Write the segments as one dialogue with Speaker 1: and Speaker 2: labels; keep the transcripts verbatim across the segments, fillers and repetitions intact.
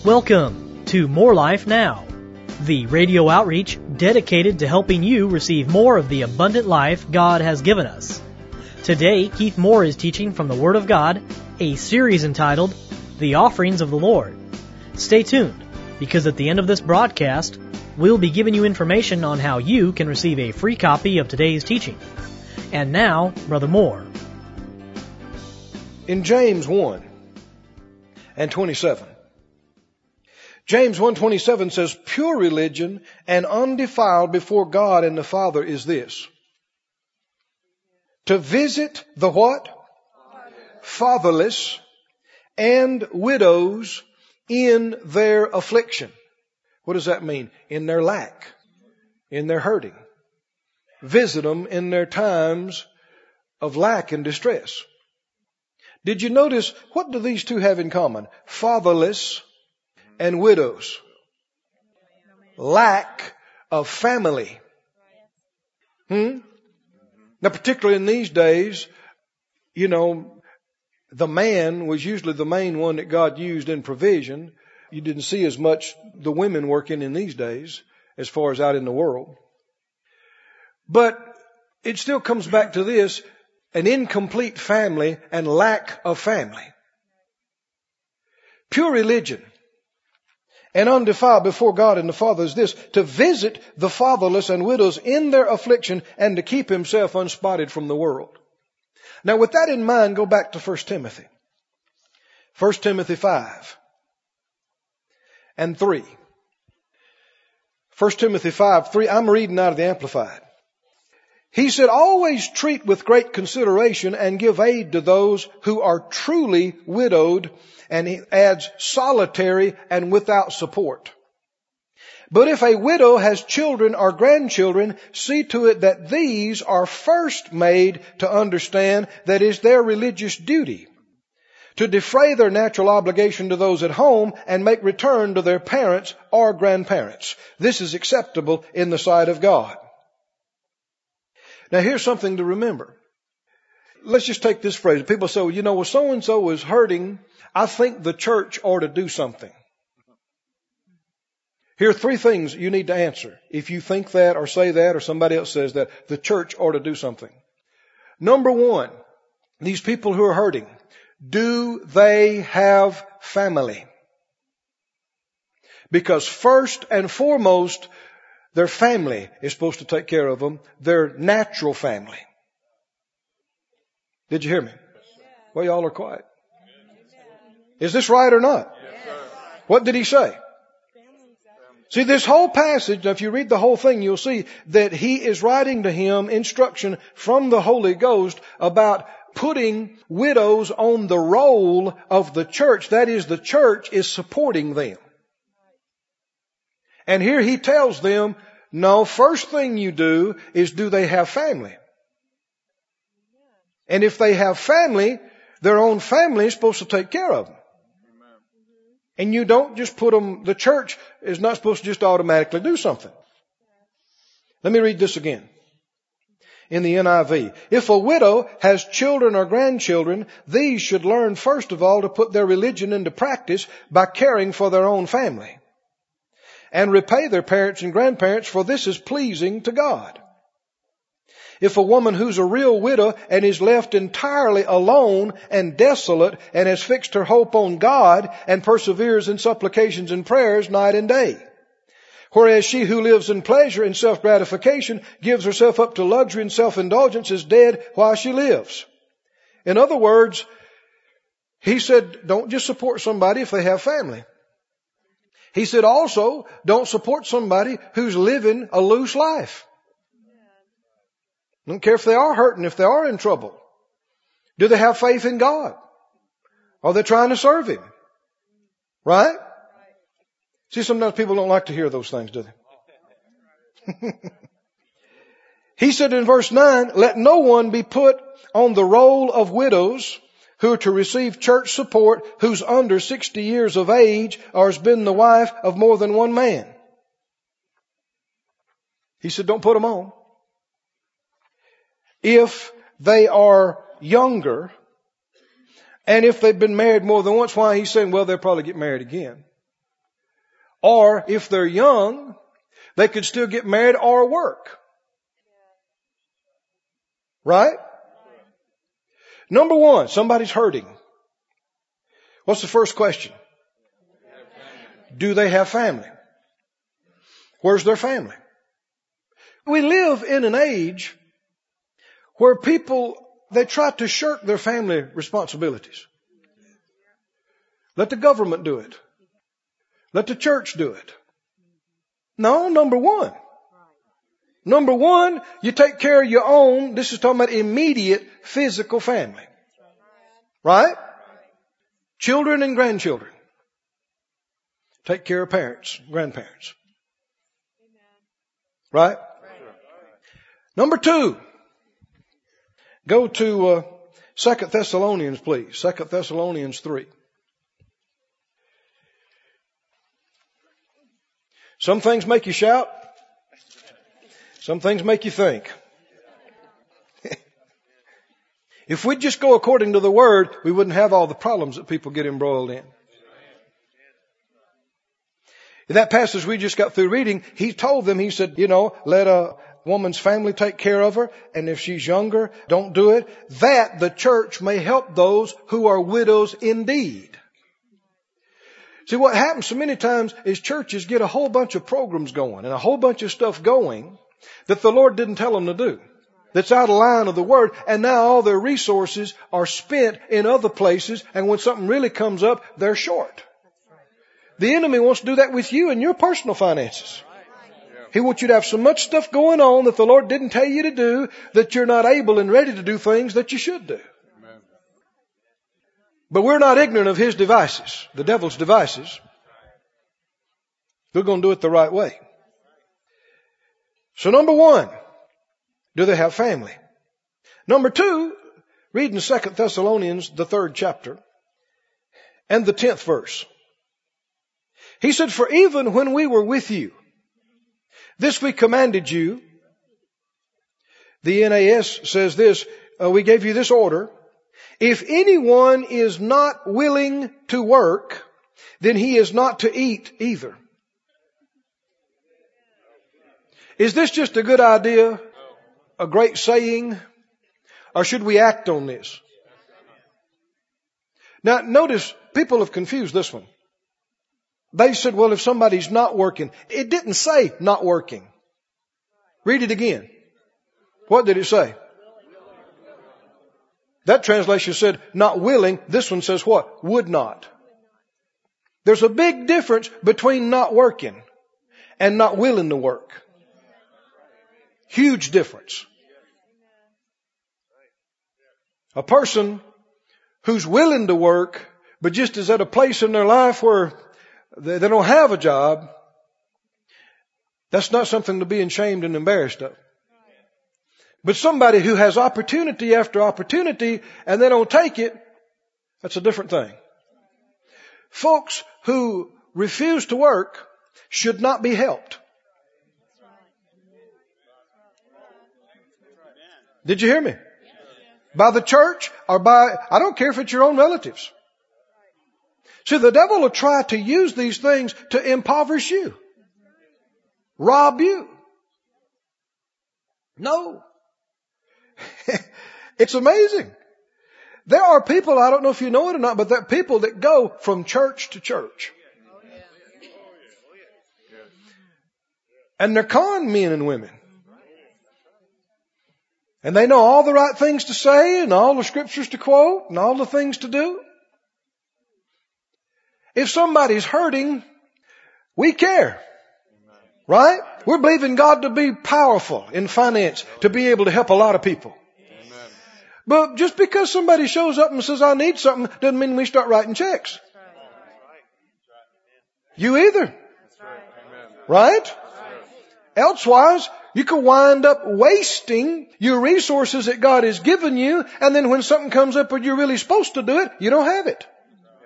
Speaker 1: Welcome to More Life Now, the radio outreach dedicated to helping you receive more of the abundant life God has given us. Today, Keith Moore is teaching from the Word of God, a series entitled, The Offerings of the Lord. Stay tuned, because at the end of this broadcast, we'll be giving you information on how you can receive a free copy of today's teaching. And now, Brother Moore.
Speaker 2: In James one and twenty-seven, James one twenty-seven says, pure religion and undefiled before God and the Father is this: to visit the what? Fatherless and widows in their affliction. What does that mean? In their lack, in their hurting. Visit them in their times of lack and distress. Did you notice, what do these two have in common? Fatherless and widows. Lack of family. Hmm? Now, particularly in these days, you know, the man was usually the main one that God used in provision. You didn't see as much the women working in these days as far as out in the world. But it still comes back to this, an incomplete family and lack of family. Pure religion and undefiled before God and the Father is this: to visit the fatherless and widows in their affliction and to keep himself unspotted from the world. Now, with that in mind, go back to First Timothy. First Timothy five and three. First Timothy five, three. I'm reading out of the Amplified. He said, always treat with great consideration and give aid to those who are truly widowed, and he adds solitary and without support. But if a widow has children or grandchildren, see to it that these are first made to understand that it is their religious duty to defray their natural obligation to those at home and make return to their parents or grandparents. This is acceptable in the sight of God. Now, here's something to remember. Let's just take this phrase. People say, well, you know, well, so-and-so is hurting. I think the church ought to do something. Here are three things you need to answer. If you think that or say that or somebody else says that, the church ought to do something. Number one, these people who are hurting, do they have family? Because first and foremost, their family is supposed to take care of them, their natural family. Did you hear me? Well, y'all are quiet. Is this right or not? What did he say? See, this whole passage, if you read the whole thing, you'll see that he is writing to him instruction from the Holy Ghost about putting widows on the roll of the church. That is, the church is supporting them. And here he tells them, no, first thing you do is, do they have family? And if they have family, their own family is supposed to take care of them. And you don't just put them, the church is not supposed to just automatically do something. Let me read this again. In the N I V. If a widow has children or grandchildren, these should learn first of all to put their religion into practice by caring for their own family, and repay their parents and grandparents, for this is pleasing to God. If a woman who's a real widow and is left entirely alone and desolate and has fixed her hope on God and perseveres in supplications and prayers night and day, whereas she who lives in pleasure and self-gratification gives herself up to luxury and self-indulgence is dead while she lives. In other words, he said, don't just support somebody if they have family. He said also, don't support somebody who's living a loose life. Don't care if they are hurting, if they are in trouble. Do they have faith in God? Are they trying to serve Him? Right? See, sometimes people don't like to hear those things, do they? He said in verse nine, let no one be put on the roll of widows who are to receive church support, who's under sixty years of age or has been the wife of more than one man. He said, don't put them on. If they are younger, and if they've been married more than once, why? He's saying, well, they'll probably get married again. Or if they're young, they could still get married or work. Right? Number one, somebody's hurting. What's the first question? Do they have family? Where's their family? We live in an age where people, they try to shirk their family responsibilities. Let the government do it. Let the church do it. No, number one. Number one, you take care of your own. This is talking about immediate physical family. Right? Children and grandchildren. Take care of parents, grandparents. Right? Number two. Go to uh, Second Thessalonians, please. Second Thessalonians three. Some things make you shout. Some things make you think. If we'd just go according to the Word, we wouldn't have all the problems that people get embroiled in. In that passage we just got through reading, he told them, he said, you know, let a woman's family take care of her, and if she's younger, don't do it. That the church may help those who are widows indeed. See, what happens so many times is churches get a whole bunch of programs going and a whole bunch of stuff going that the Lord didn't tell them to do. That's out of line of the Word, and now all their resources are spent in other places, and when something really comes up, they're short. The enemy wants to do that with you and your personal finances. He wants you to have so much stuff going on that the Lord didn't tell you to do that you're not able and ready to do things that you should do. But we're not ignorant of his devices, the devil's devices. We're going to do it the right way. So number one, do they have family? Number two, read in Second Thessalonians, the third chapter, and the tenth verse. He said, for even when we were with you, this we commanded you. The N A S says this, uh, we gave you this order. If anyone is not willing to work, then he is not to eat either. Is this just a good idea? A great saying? Or should we act on this? Now notice, people have confused this one. They said, well, if somebody's not working. It didn't say not working. Read it again. What did it say? That translation said not willing. This one says what? Would not. There's a big difference between not working and not willing to work. Huge difference. A person who's willing to work, but just is at a place in their life where they, they don't have a job, that's not something to be ashamed and embarrassed of. But somebody who has opportunity after opportunity and they don't take it, that's a different thing. Folks who refuse to work should not be helped. Did you hear me? By the church or by, I don't care if it's your own relatives. See, the devil will try to use these things to impoverish you, rob you. No. It's amazing. There are people, I don't know if you know it or not, but there are people that go from church to church. And they're con men and women. And they know all the right things to say and all the scriptures to quote and all the things to do. If somebody's hurting, we care. Right? We're believing God to be powerful in finance, to be able to help a lot of people. Amen. But just because somebody shows up and says, I need something, doesn't mean we start writing checks. You either. Right? Elsewise, you could wind up wasting your resources that God has given you, and then when something comes up and you're really supposed to do it, you don't have it.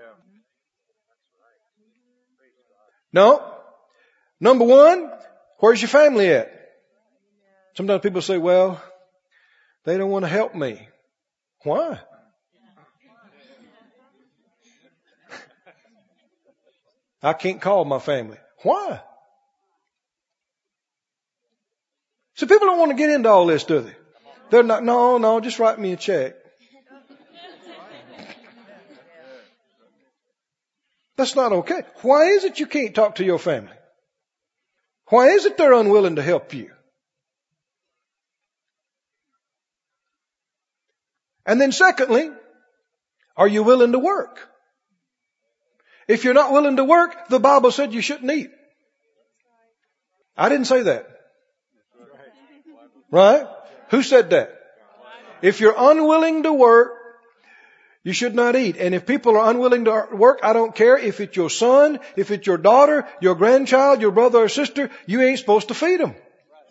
Speaker 2: No. Number one, where's your family at? Sometimes people say, well, they don't want to help me. Why? I can't call my family. Why? So people don't want to get into all this, do they? They're not, no, no, just write me a check. That's not okay. Why is it you can't talk to your family? Why is it they're unwilling to help you? And then secondly, are you willing to work? If you're not willing to work, the Bible said you shouldn't eat. I didn't say that. Right? Who said that? If you're unwilling to work, you should not eat. And if people are unwilling to work, I don't care if it's your son, if it's your daughter, your grandchild, your brother or sister, you ain't supposed to feed them.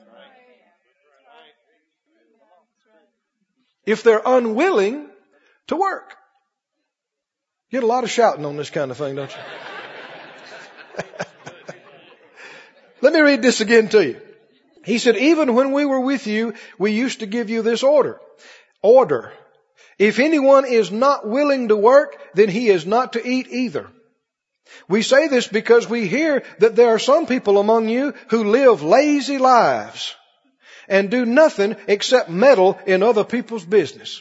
Speaker 2: If they're unwilling to work. You get a lot of shouting on this kind of thing, don't you? Let me read this again to you. He said, even when we were with you, we used to give you this order. Order. If anyone is not willing to work, then he is not to eat either. We say this because we hear that there are some people among you who live lazy lives and do nothing except meddle in other people's business.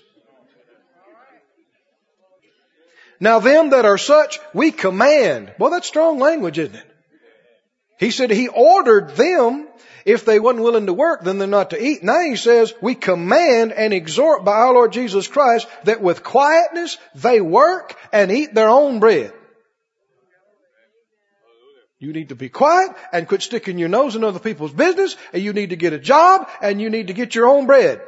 Speaker 2: Now them that are such, we command. Well, that's strong language, isn't it? He said he ordered them. If they wasn't willing to work, then they're not to eat. Now he says, we command and exhort by our Lord Jesus Christ that with quietness they work and eat their own bread. You need to be quiet and quit sticking your nose in other people's business, and you need to get a job and you need to get your own bread.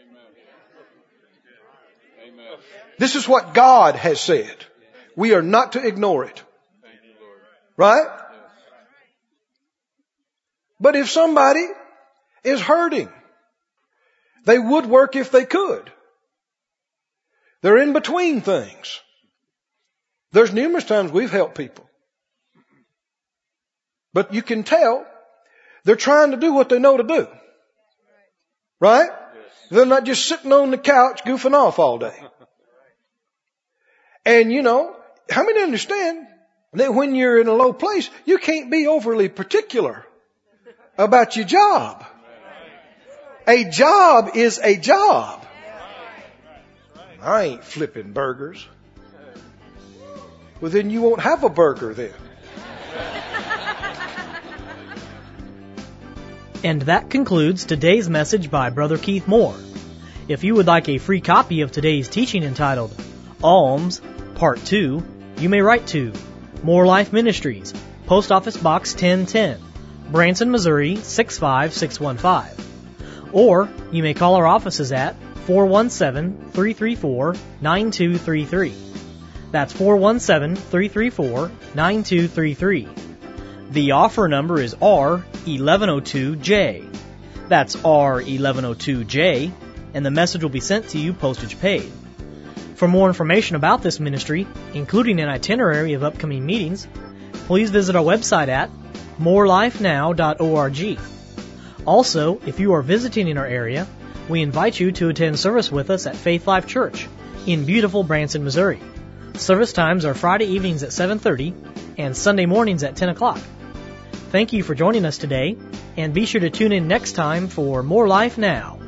Speaker 2: Amen. This is what God has said. We are not to ignore it. Right? But if somebody is hurting, they would work if they could. They're in between things. There's numerous times we've helped people. But you can tell they're trying to do what they know to do. Right? They're not just sitting on the couch goofing off all day. And you know, how many understand that when you're in a low place, you can't be overly particular about your job. A job is a job. I ain't flipping burgers. Well, then you won't have a burger then.
Speaker 1: And that concludes today's message by Brother Keith Moore. If you would like a free copy of today's teaching entitled Alms, Part two, you may write to More Life Ministries, Post Office Box ten ten, Branson, Missouri six five six one five. Or you may call our offices at four one seven, three three four, nine two three three. That's four one seven, three three four, nine two three three. The offer number is R eleven oh two J. That's R eleven oh two J, and the message will be sent to you postage paid. For more information about this ministry, including an itinerary of upcoming meetings, please visit our website at more life now dot org. Also, if you are visiting in our area, we invite you to attend service with us at Faith Life Church in beautiful Branson, Missouri. Service times are Friday evenings at seven thirty and Sunday mornings at ten o'clock. Thank you for joining us today, and be sure to tune in next time for More Life Now.